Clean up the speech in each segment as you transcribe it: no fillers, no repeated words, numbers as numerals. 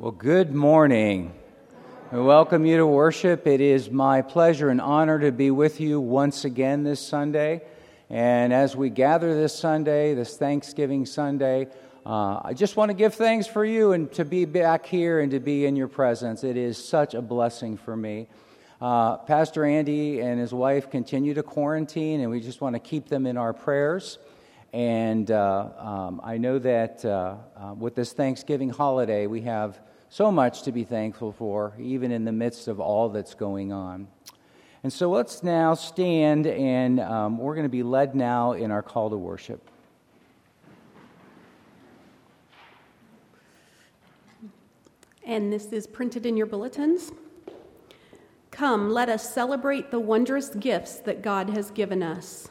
Well, good morning. I welcome you to worship. It is my pleasure and honor to be with you once again this Sunday. And as we gather this Sunday, this Thanksgiving Sunday, I just want to give thanks for you and to be back here and to be in your presence. It is such a blessing for me. Pastor Andy and his wife continue to quarantine, and we just want to keep them in our prayers. And I know that with this Thanksgiving holiday, we have so much to be thankful for, even in the midst of all that's going on. And so let's now stand, and we're going to be led now in our call to worship. And this is printed in your bulletins. Come, let us celebrate the wondrous gifts that God has given us.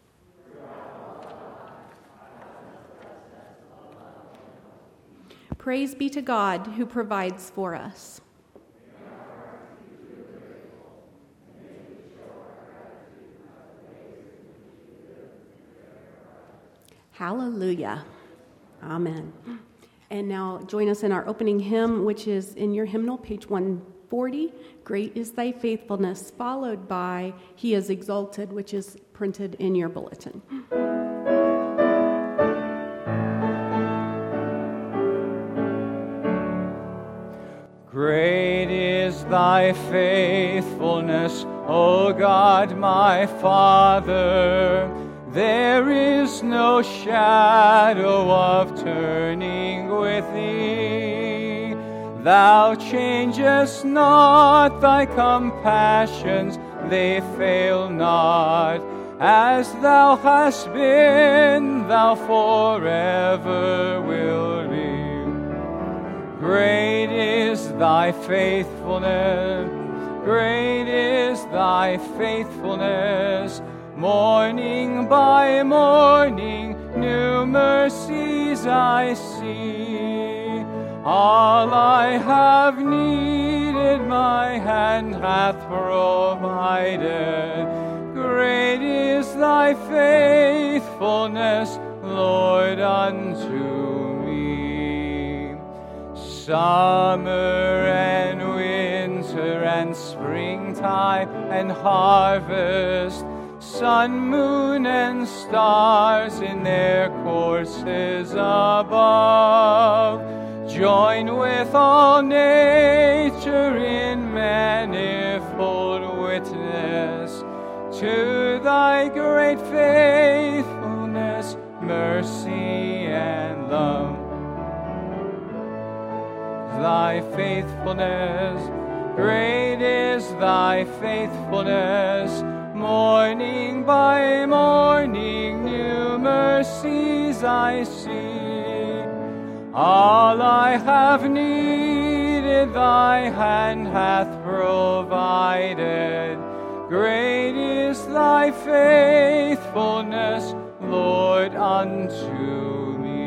Praise be to God who provides for us. Hallelujah. Amen. And now join us in our opening hymn, which is in your hymnal, page 140, Great is Thy Faithfulness, followed by He is Exalted, which is printed in your bulletin. Great is thy faithfulness, O God my Father. There is no shadow of turning with thee. Thou changest not, thy compassions, they fail not. As thou hast been, thou forever wilt be. Great is thy faithfulness, great is thy faithfulness. Morning by morning, new mercies I see. All I have needed, my hand hath provided. Great is thy faithfulness, Lord, unto me. Summer and winter and springtime and harvest, sun, moon, and stars in their courses above, join with all nature in manifold witness to thy great faithfulness, mercy, and love. Thy faithfulness, great is thy faithfulness. Morning by morning, new mercies I see. All I have needed, thy hand hath provided. Great is thy faithfulness, Lord, unto me.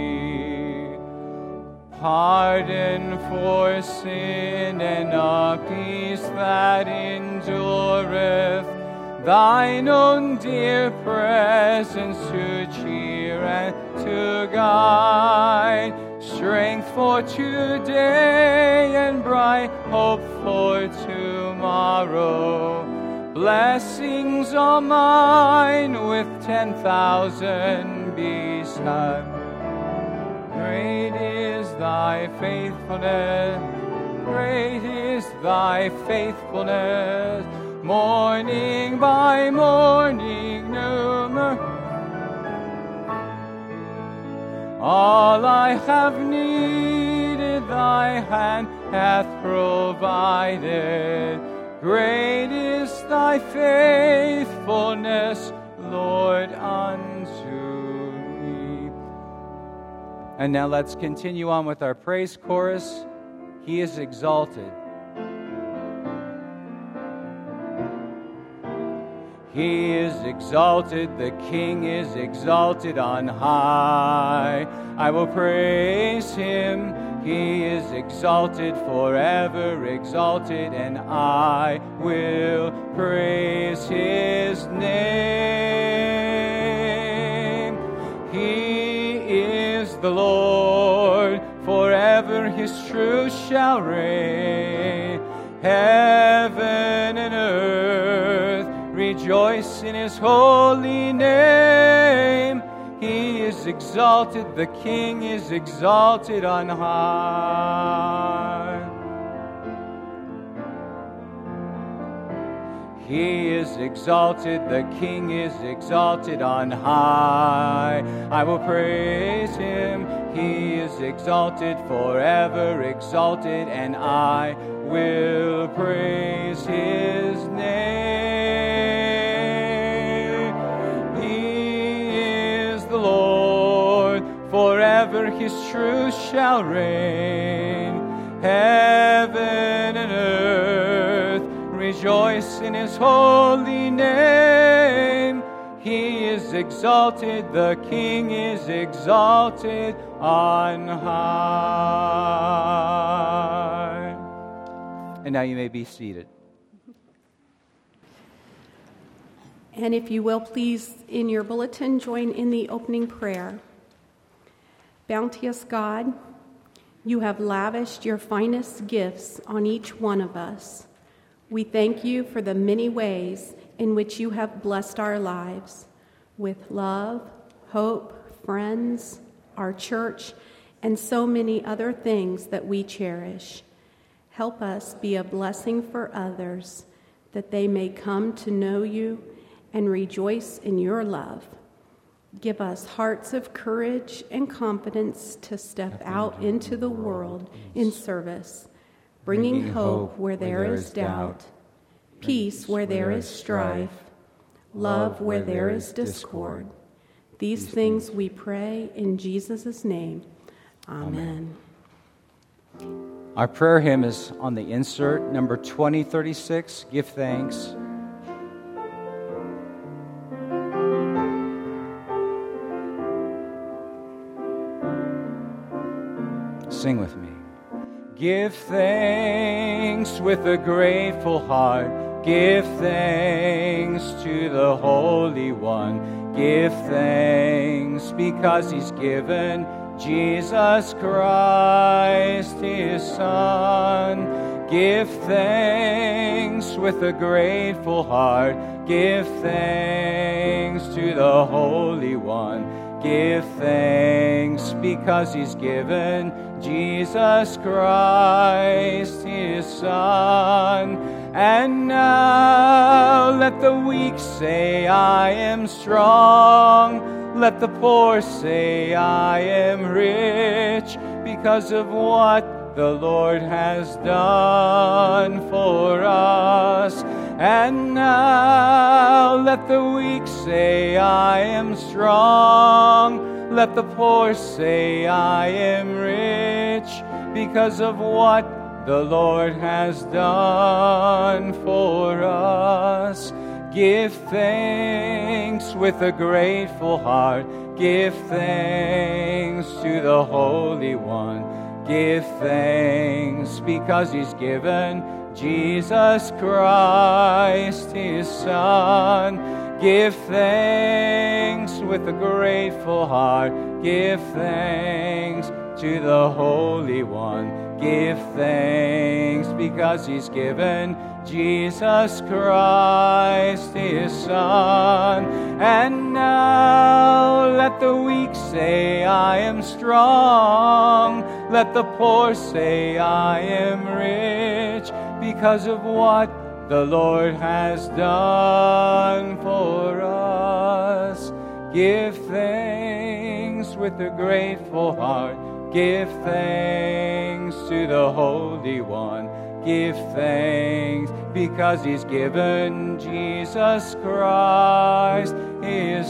Pardon for sin and a peace that endureth, thine own dear presence to cheer and to guide, strength for today and bright hope for tomorrow. Blessings are mine with 10,000 beside. Great is thy faithfulness, great is thy faithfulness. Morning by morning, new mercy. All I have needed, thy hand hath provided. Great is thy faithfulness, Lord, unto me. And now let's continue on with our praise chorus. He is exalted. He is exalted, the King is exalted on high. I will praise him. He is exalted, forever exalted, and I will praise his name. He is the Lord, forever His truth shall reign. Heaven and earth rejoice in His holy name. He is exalted, the King is exalted on high. He is exalted, the King is exalted on high. I will praise Him, He is exalted, forever exalted, and I will praise His name. He is the Lord, forever His truth shall reign. Heaven and earth rejoice in His holy name. He is exalted, the King is exalted on high. And now you may be seated. And if you will, please, in your bulletin, join in the opening prayer. Bounteous God, you have lavished your finest gifts on each one of us. We thank you for the many ways in which you have blessed our lives with love, hope, friends, our church, and so many other things that we cherish. Help us be a blessing for others, that they may come to know you and rejoice in your love. Give us hearts of courage and confidence to step out into the world in service, bringing hope where there is doubt, peace where there is strife, love where there is discord. These things we pray in Jesus' name. Amen. Our prayer hymn is on the insert, number 2036, Give Thanks. Sing with me. Give thanks with a grateful heart. Give thanks to the Holy One. Give thanks because He's given Jesus Christ, His Son. Give thanks with a grateful heart. Give thanks to the Holy One. Give thanks because He's given Jesus Christ, His Son. And now let the weak say, I am strong. Let the poor say, I am rich, because of what the Lord has done for us. And now let the weak say, I am strong. Let the poor say, I am rich, because of what the Lord has done for us. Give thanks with a grateful heart. Give thanks to the Holy One. Give thanks because He's given Jesus Christ, His Son. Give thanks with a grateful heart. Give thanks to the Holy One. Give thanks because He's given Jesus Christ, His Son. And now let the weak say, I am strong. Let the poor say, I am rich, because of what the Lord has done for us. Give thanks with a grateful heart. Give thanks to the Holy One. Give thanks because He's given Jesus Christ, His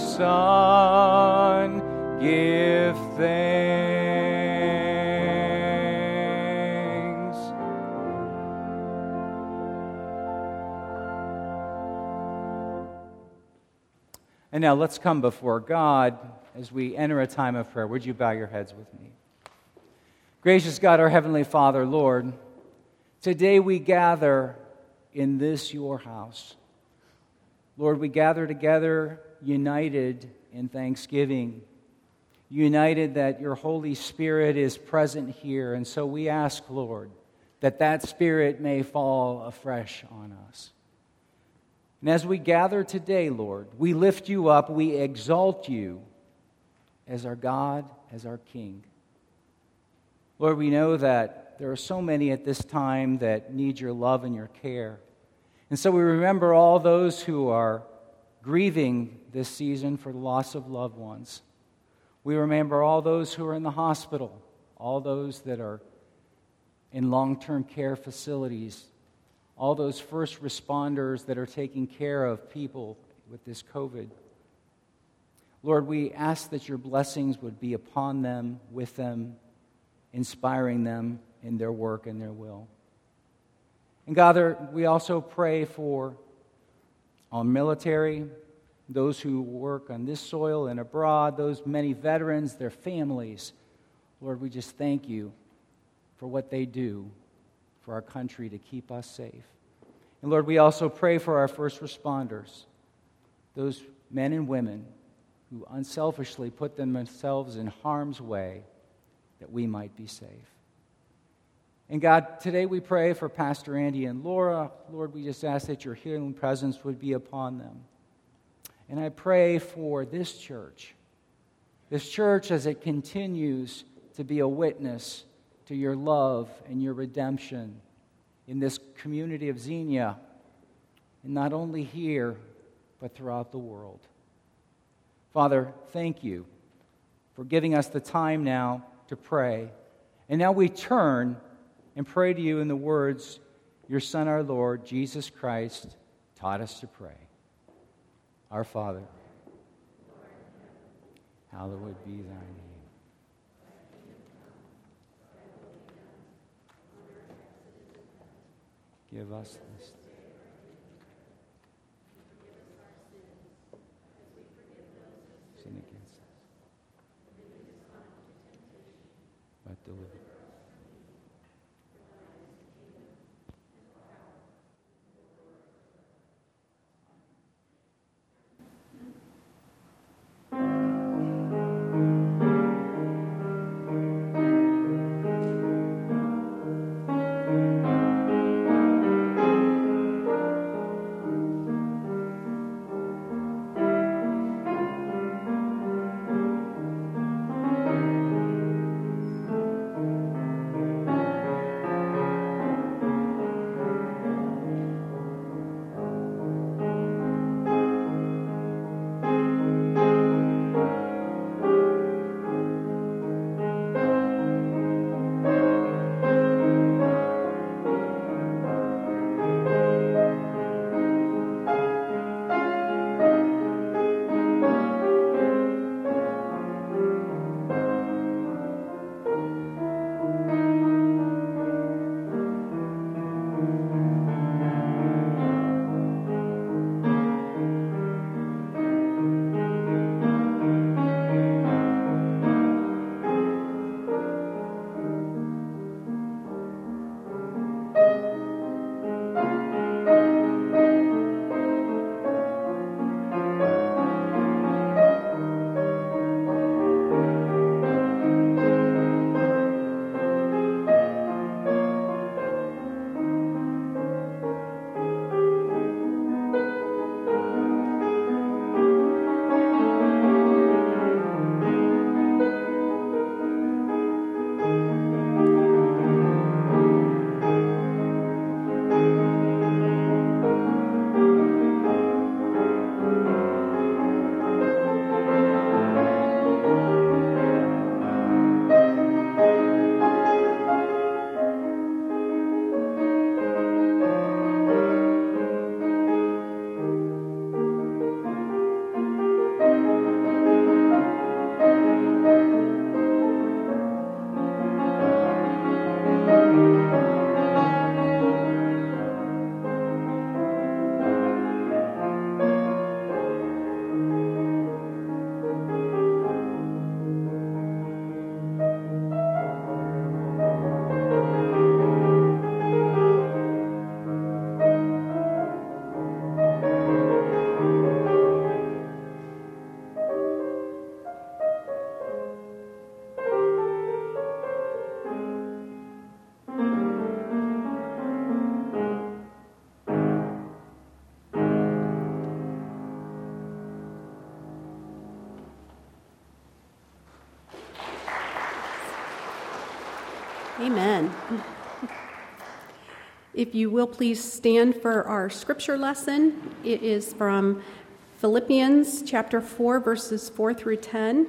Son. Give thanks. And now let's come before God as we enter a time of prayer. Would you bow your heads with me? Gracious God, our Heavenly Father, Lord, today we gather in this your house. Lord, we gather together united in thanksgiving, united that your Holy Spirit is present here. And so we ask, Lord, that that Spirit may fall afresh on us. And as we gather today, Lord, we lift you up, we exalt you as our God, as our King. Lord, we know that there are so many at this time that need your love and your care. And so we remember all those who are grieving this season for the loss of loved ones. We remember all those who are in the hospital, all those that are in long-term care facilities, all those first responders that are taking care of people with this COVID. Lord, we ask that your blessings would be upon them, with them, inspiring them in their work and their will. And God, we also pray for our military, those who work on this soil and abroad, those many veterans, their families. Lord, we just thank you for what they do for our country to keep us safe. And Lord, we also pray for our first responders, those men and women who unselfishly put themselves in harm's way that we might be safe. And God, today we pray for Pastor Andy and Laura. Lord, we just ask that your healing presence would be upon them. And I pray for this church as it continues to be a witness to your love and your redemption in this community of Xenia, and not only here, but throughout the world. Father, thank you for giving us the time now to pray. And now we turn and pray to you in the words your Son, our Lord, Jesus Christ, taught us to pray. Our Father, hallowed be thy name. Give us this day. Sin against us. But deliver us. Amen. If you will please stand for our scripture lesson. It is from Philippians chapter 4, verses 4 through 10.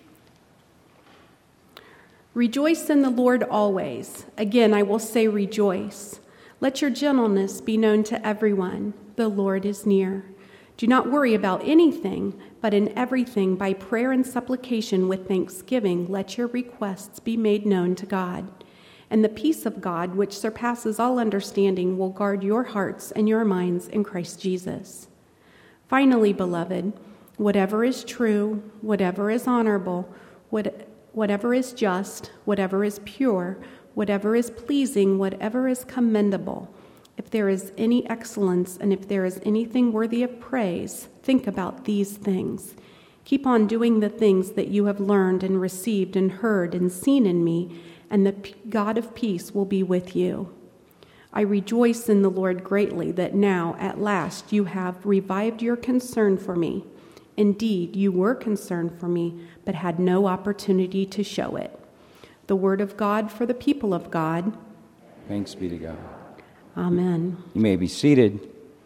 Rejoice in the Lord always. Again, I will say rejoice. Let your gentleness be known to everyone. The Lord is near. Do not worry about anything, but in everything, by prayer and supplication with thanksgiving, let your requests be made known to God. And the peace of God, which surpasses all understanding, will guard your hearts and your minds in Christ Jesus. Finally, beloved, whatever is true, whatever is honorable, whatever is just, whatever is pure, whatever is pleasing, whatever is commendable, if there is any excellence and if there is anything worthy of praise, think about these things. Keep on doing the things that you have learned and received and heard and seen in me, and the God of peace will be with you. I rejoice in the Lord greatly that now, at last, you have revived your concern for me. Indeed, you were concerned for me, but had no opportunity to show it. The word of God for the people of God. Thanks be to God. Amen. You may be seated.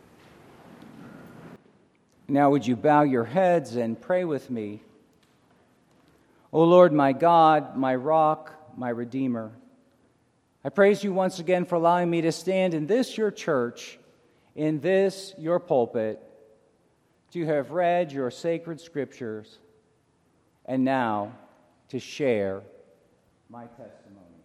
Now would you bow your heads and pray with me? O Lord, my God, my rock, my Redeemer, I praise you once again for allowing me to stand in this your church, in this your pulpit, to have read your sacred scriptures, and now to share my testimony.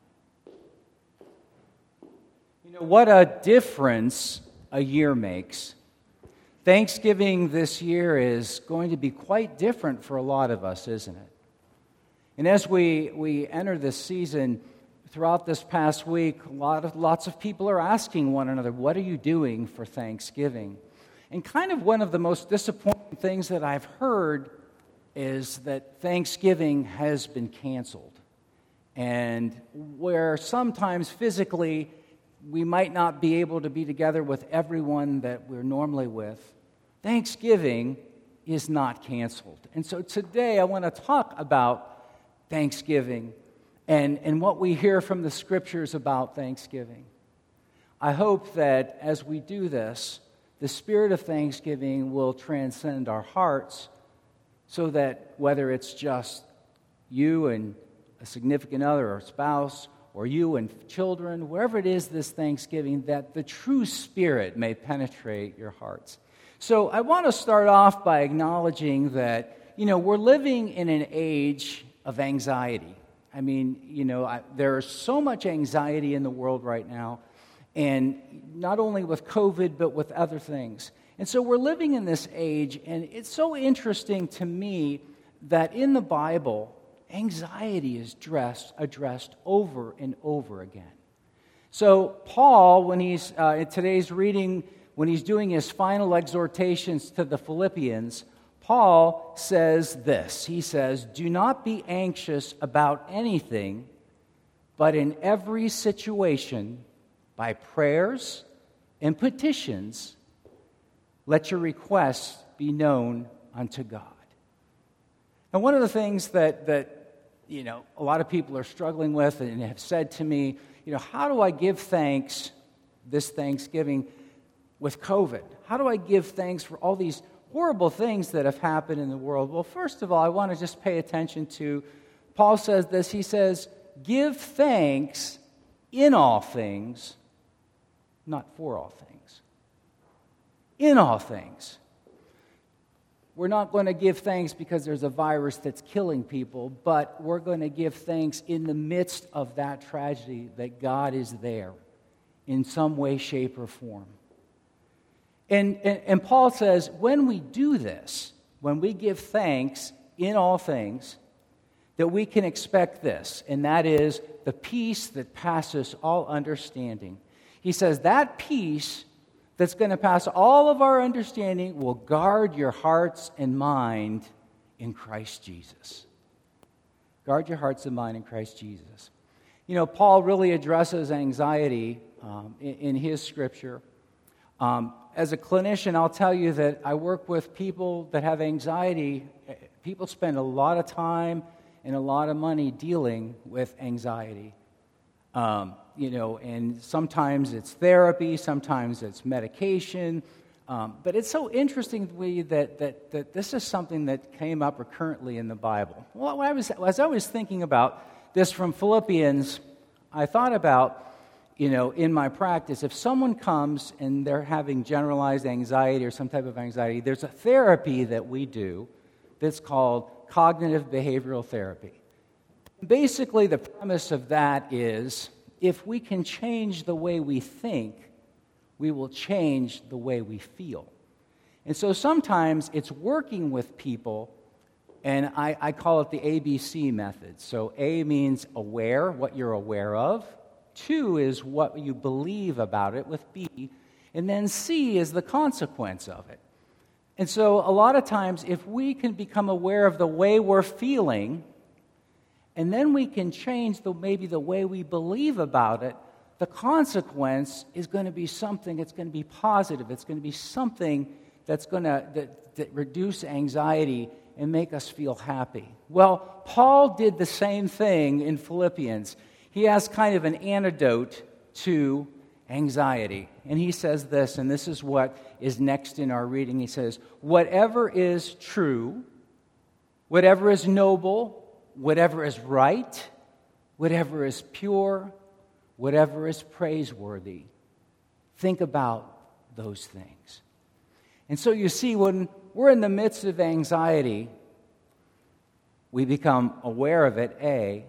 You know, what a difference a year makes. Thanksgiving this year is going to be quite different for a lot of us, isn't it? And as we enter this season, throughout this past week, lots of people are asking one another, what are you doing for Thanksgiving? And kind of one of the most disappointing things that I've heard is that Thanksgiving has been canceled. And where sometimes physically we might not be able to be together with everyone that we're normally with, Thanksgiving is not canceled. And so today I want to talk about Thanksgiving and what we hear from the scriptures about Thanksgiving. I hope that as we do this, the spirit of Thanksgiving will transcend our hearts so that whether it's just you and a significant other or spouse, or you and children, wherever it is this Thanksgiving, that the true spirit may penetrate your hearts. So I want to start off by acknowledging that, we're living in an age of anxiety. I mean, there is so much anxiety in the world right now, and not only with COVID, but with other things. And so we're living in this age, and it's so interesting to me that in the Bible, anxiety is addressed over and over again. So Paul, when he's in today's reading, when he's doing his final exhortations to the Philippians, Paul says this. He says, "Do not be anxious about anything, but in every situation, by prayers and petitions, let your requests be known unto God." And one of the things that a lot of people are struggling with and have said to me, how do I give thanks this Thanksgiving with COVID? How do I give thanks for all these horrible things that have happened in the world? Well, first of all, I want to just pay attention to, Paul says this, he says, give thanks in all things, not for all things. In all things. We're not going to give thanks because there's a virus that's killing people, but we're going to give thanks in the midst of that tragedy that God is there in some way, shape, or form. And Paul says, when we do this, when we give thanks in all things, that we can expect this, and that is the peace that passes all understanding. He says that peace that's going to pass all of our understanding will guard your hearts and mind in Christ Jesus. Guard your hearts and mind in Christ Jesus. Paul really addresses anxiety in his scripture. As a clinician, I'll tell you that I work with people that have anxiety. People spend a lot of time and a lot of money dealing with anxiety. And sometimes it's therapy, sometimes it's medication. But it's so interesting that this is something that came up recurrently in the Bible. Well, as I was thinking about this from Philippians, I thought about, in my practice, if someone comes and they're having generalized anxiety or some type of anxiety, there's a therapy that we do that's called cognitive behavioral therapy. Basically, the premise of that is if we can change the way we think, we will change the way we feel. And so sometimes it's working with people, and I call it the ABC method. So A means aware, what you're aware of. 2 is what you believe about it with B. And then C is the consequence of it. And so a lot of times, if we can become aware of the way we're feeling, and then we can change maybe the way we believe about it, the consequence is going to be something that's going to be positive. It's going to be something that's going to that reduce anxiety and make us feel happy. Well, Paul did the same thing in Philippians. He has kind of an antidote to anxiety. And he says this, and this is what is next in our reading. He says, whatever is true, whatever is noble, whatever is right, whatever is pure, whatever is praiseworthy, think about those things. And so you see, when we're in the midst of anxiety, we become aware of it, A.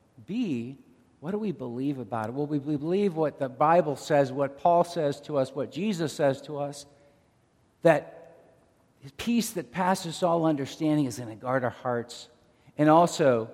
B, what do we believe about it? Well, we believe what the Bible says, what Paul says to us, what Jesus says to us, that peace that passes all understanding is going to guard our hearts. And also,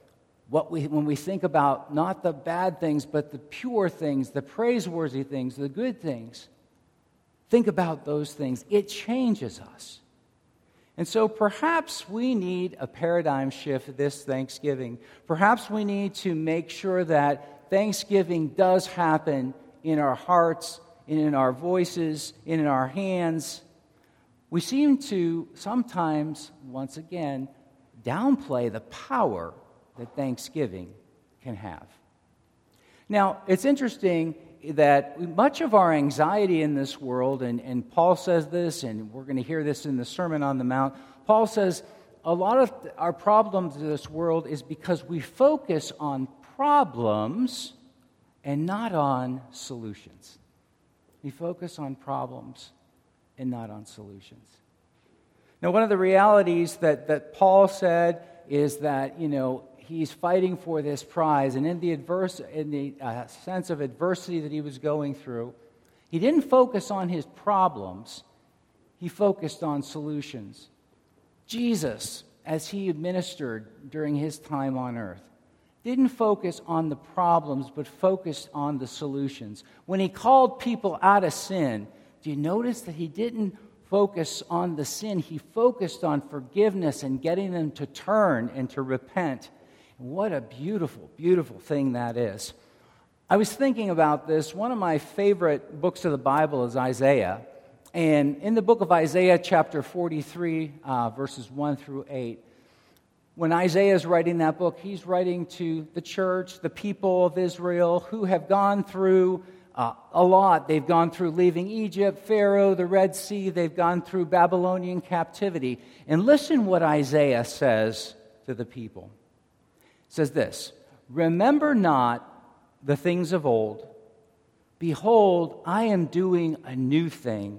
when we think about not the bad things, but the pure things, the praiseworthy things, the good things, think about those things. It changes us. And so perhaps we need a paradigm shift this Thanksgiving. Perhaps we need to make sure that Thanksgiving does happen in our hearts, in our voices, in our hands. We seem to sometimes, once again, downplay the power that Thanksgiving can have. Now, it's interesting that much of our anxiety in this world, and Paul says this, and we're going to hear this in the Sermon on the Mount, Paul says a lot of our problems in this world is because we focus on problems and not on solutions. We focus on problems and not on solutions. Now, one of the realities that Paul said is that, he's fighting for this prize, and in the sense of adversity that he was going through, he didn't focus on his problems, he focused on solutions. Jesus, as he administered during his time on earth, didn't focus on the problems, but focused on the solutions. When he called people out of sin, do you notice that he didn't focus on the sin? He focused on forgiveness and getting them to turn and to repent. What a beautiful, beautiful thing that is. I was thinking about this. One of my favorite books of the Bible is Isaiah. And in the book of Isaiah, chapter 43, verses 1 through 8, when Isaiah is writing that book, he's writing to the church, the people of Israel, who have gone through a lot. They've gone through leaving Egypt, Pharaoh, the Red Sea. They've gone through Babylonian captivity. And listen what Isaiah says to the people. It says this, remember not the things of old. Behold, I am doing a new thing.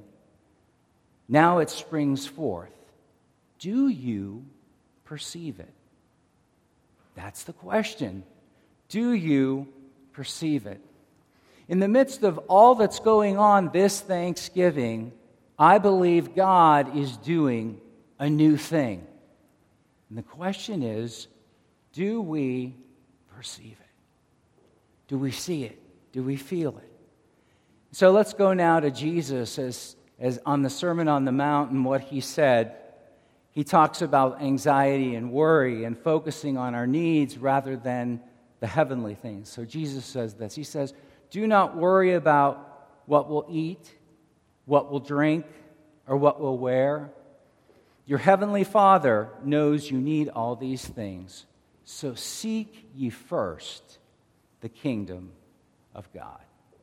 Now it springs forth. Do you perceive it? That's the question. Do you perceive it? In the midst of all that's going on this Thanksgiving, I believe God is doing a new thing. And the question is, do we perceive it? Do we see it? Do we feel it? So let's go now to Jesus as on the Sermon on the Mount and what he said. He talks about anxiety and worry and focusing on our needs rather than the heavenly things. So Jesus says this. He says, do not worry about what we'll eat, what we'll drink, or what we'll wear. Your heavenly Father knows you need all these things. So seek ye first the kingdom of God.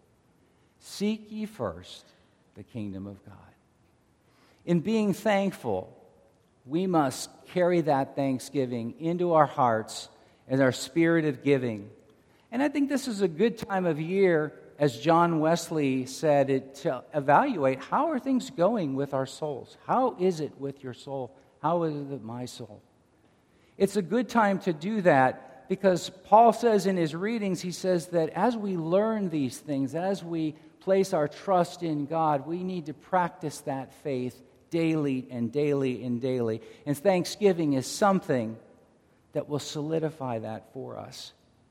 Seek ye first the kingdom of God. In being thankful, we must carry that thanksgiving into our hearts and our spirit of giving. And I think this is a good time of year, as John Wesley said, to evaluate how are things going with our souls. How is it with your soul? How is it with my soul? It's a good time to do that because Paul says in his readings, he says that as we learn these things, as we place our trust in God, we need to practice that faith daily and daily and daily. And thanksgiving is something that will solidify that for us.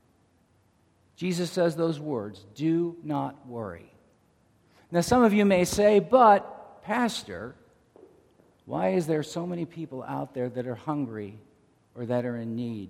Jesus says those words, do not worry. Now, some of you may say, but, Pastor, why is there so many people out there that are hungry or that are in need?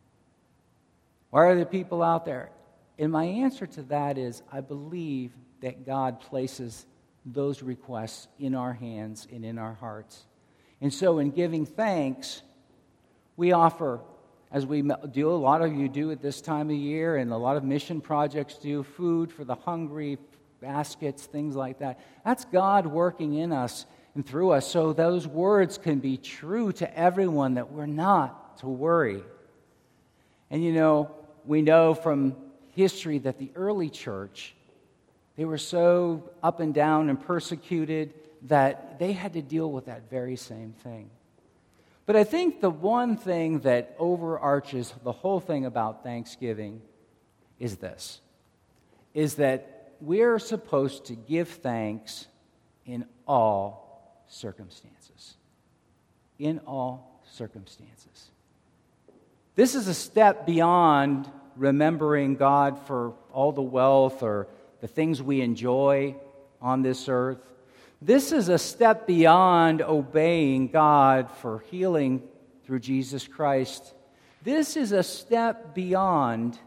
Why are there people out there? And my answer to that is, I believe that God places those requests in our hands and in our hearts. And so in giving thanks, we offer, as we do, a lot of you do at this time of year, and a lot of mission projects do, food for the hungry, baskets, things like that. That's God working in us and through us, so those words can be true to everyone, that we're not to worry. And we know from history that the early church, they were so up and down and persecuted that they had to deal with that very same thing. But I think the one thing that overarches the whole thing about Thanksgiving is this, is that we're supposed to give thanks in all circumstances. In all circumstances. This is a step beyond remembering God for all the wealth or the things we enjoy on this earth. This is a step beyond obeying God for healing through Jesus Christ. This is a step beyond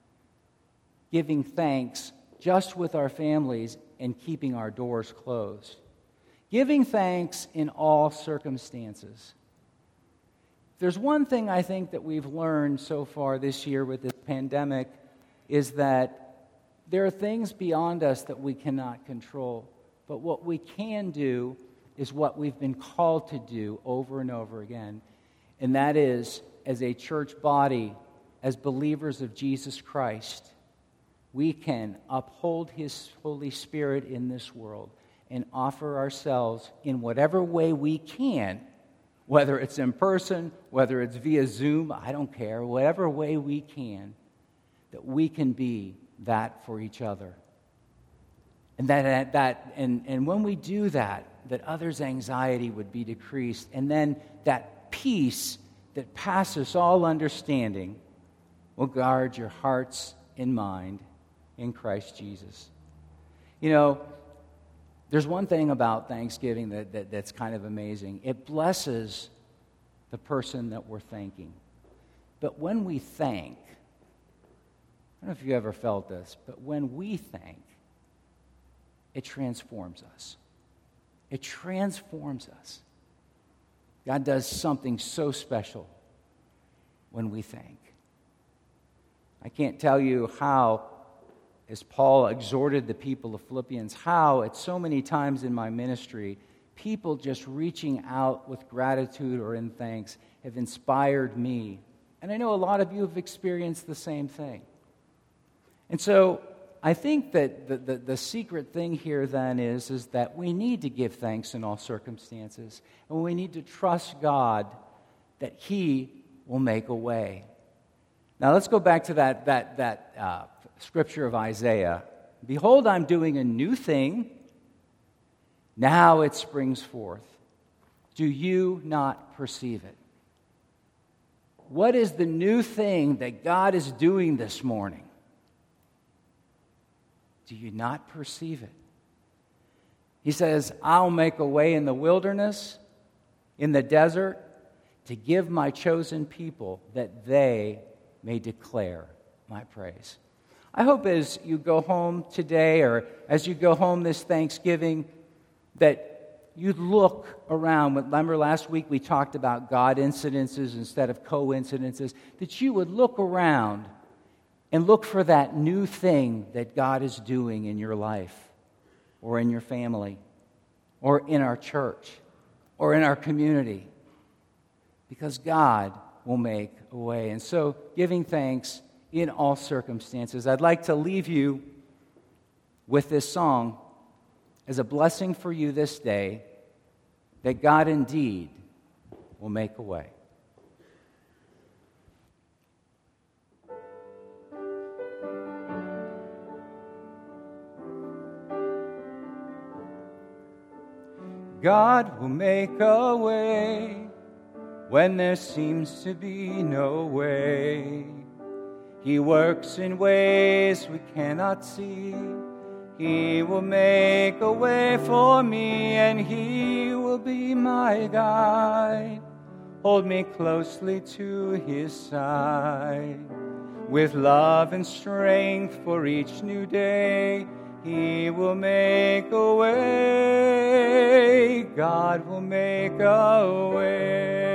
giving thanks just with our families and keeping our doors closed. Giving thanks in all circumstances. There's one thing I think that we've learned so far this year with this pandemic is that there are things beyond us that we cannot control. But what we can do is what we've been called to do over and over again. And that is, as a church body, as believers of Jesus Christ, we can uphold His Holy Spirit in this world and offer ourselves in whatever way we can, whether it's in person, whether it's via Zoom, I don't care, whatever way we can, that we can be that for each other. And and when we do that, that others' anxiety would be decreased, and then that peace that passes all understanding will guard your hearts and mind in Christ Jesus. There's one thing about Thanksgiving that's kind of amazing. It blesses the person that we're thanking. But when we thank, I don't know if you ever felt this, but when we thank, it transforms us. It transforms us. God does something so special when we thank. I can't tell you how, as Paul exhorted the people of Philippians, how at so many times in my ministry, people just reaching out with gratitude or in thanks have inspired me. And I know a lot of you have experienced the same thing. And so I think that the secret thing here then is that we need to give thanks in all circumstances. And we need to trust God that He will make a way. Now let's go back to that scripture of Isaiah. Behold, I'm doing a new thing. Now it springs forth. Do you not perceive it? What is the new thing that God is doing this morning? Do you not perceive it? He says, I'll make a way in the wilderness, in the desert, to give my chosen people that they may declare my praise. I hope as you go home today or as you go home this Thanksgiving that you look around. Remember last week we talked about God incidences instead of coincidences, that you would look around and look for that new thing that God is doing in your life or in your family or in our church or in our community, because God will make a way. And so, giving thanks in all circumstances. I'd like to leave you with this song as a blessing for you this day, that God indeed will make a way. God will make a way when there seems to be no way. He works in ways we cannot see. He will make a way for me, and He will be my guide. Hold me closely to His side. With love and strength for each new day, He will make a way. God will make a way.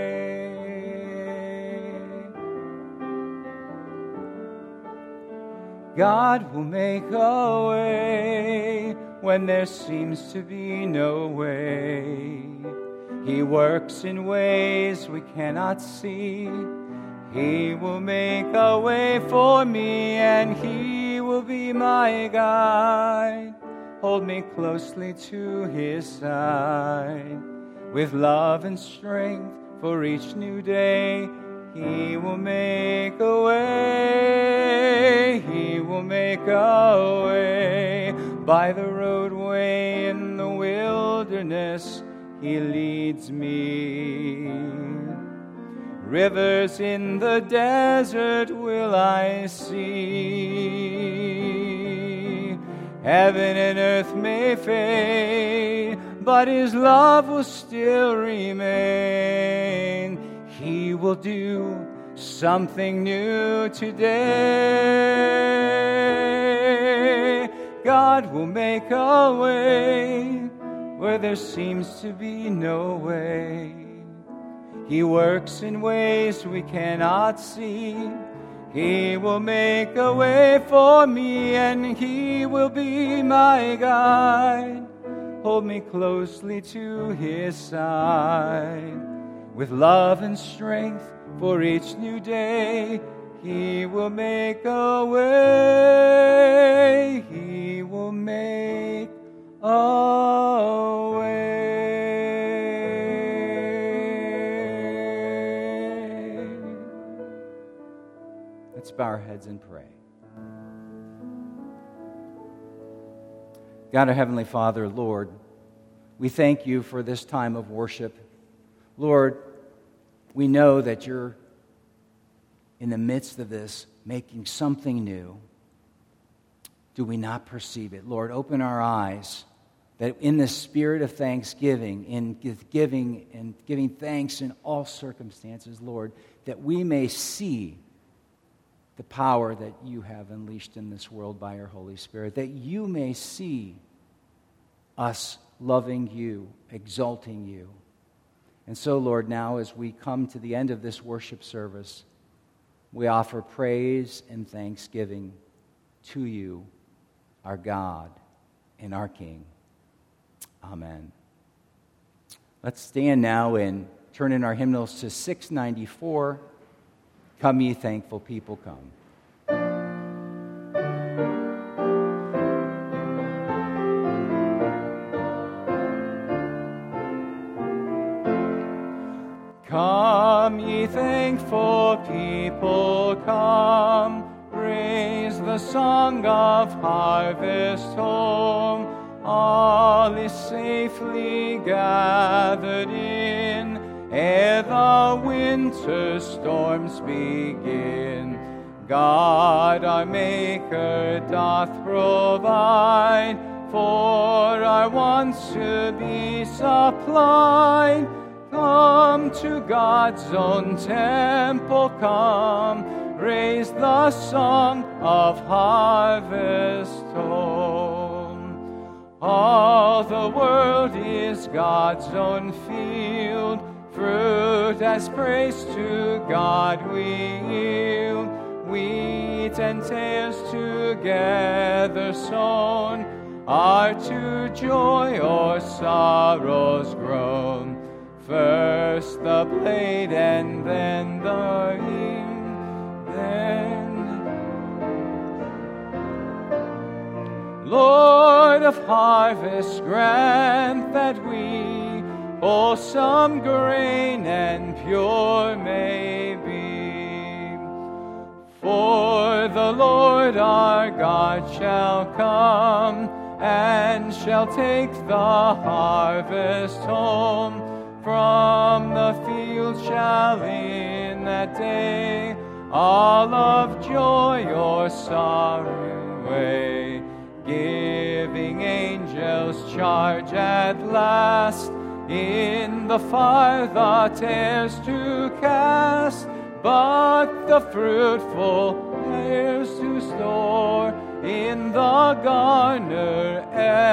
God will make a way when there seems to be no way. He works in ways we cannot see. He will make a way for me, and He will be my guide. Hold me closely to His side. With love and strength for each new day, He will make a way. He will make a way. By the roadway in the wilderness, He leads me. Rivers in the desert will I see. Heaven and earth may fade, but His love will still remain. He will do something new today. God will make a way where there seems to be no way. He works in ways we cannot see. He will make a way for me, and He will be my guide. Hold me closely to His side. With love and strength for each new day, He will make a way. He will make a way. Let's bow our heads and pray. God, our Heavenly Father, Lord, we thank You for this time of worship. Lord, we know that You're in the midst of this making something new. Do we not perceive it? Lord, open our eyes that in the spirit of thanksgiving, in giving and giving thanks in all circumstances, Lord, that we may see the power that You have unleashed in this world by Your Holy Spirit, that You may see us loving You, exalting You. And so, Lord, now as we come to the end of this worship service, we offer praise and thanksgiving to You, our God and our King. Amen. Let's stand now and turn in our hymnals to 694. Come, ye thankful people, come. Come, ye thankful people, come, raise the song of harvest home. All is safely gathered in, ere the winter storms begin. God our Maker doth provide for our wants to be supplied. Come to God's own temple, come, raise the song of harvest home. All the world is God's own field, fruit as praise to God we yield. wheat and tares together sown, are to joy or sorrows grown. First the blade and then the ewe, then Lord of harvest, grant that we wholesome grain and pure may be. For the Lord our God shall come, and shall take the harvest home. From the field shall in that day all of joy or sorrow away, giving angels charge at last in the fire the tares to cast, but the fruitful tares to store in the garner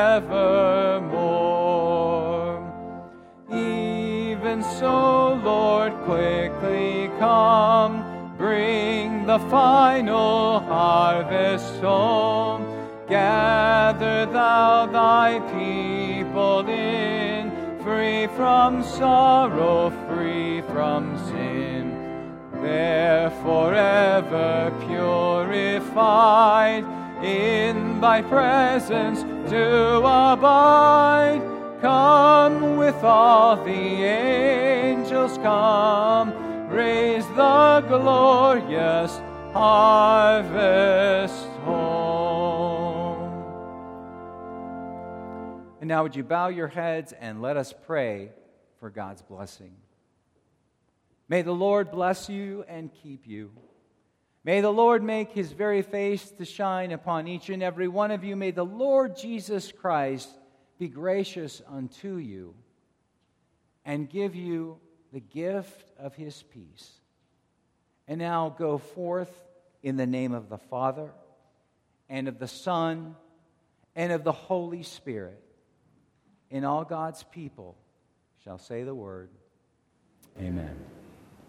evermore. Even so, Lord, quickly come, bring the final harvest home. Gather thou thy people in, free from sorrow, free from sin. There forever purified, in thy presence to abide. Come with all the angels, come, raise the glorious harvest home. And now would you bow your heads and let us pray for God's blessing. May the Lord bless you and keep you. May the Lord make his very face to shine upon each and every one of you. May the Lord Jesus Christ be gracious unto you and give you the gift of his peace. And now go forth in the name of the Father, and of the Son, and of the Holy Spirit. And all God's people shall say the word, Amen.